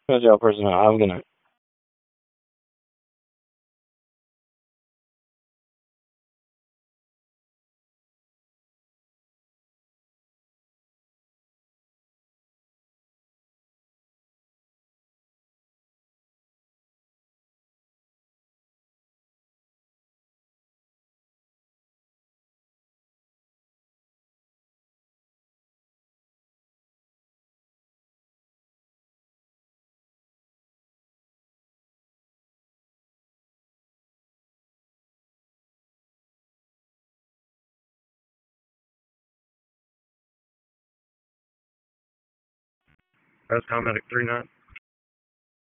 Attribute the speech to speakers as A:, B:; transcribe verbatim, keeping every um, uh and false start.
A: Jail personnel. I'm gonna. That's Tom Medic three nine.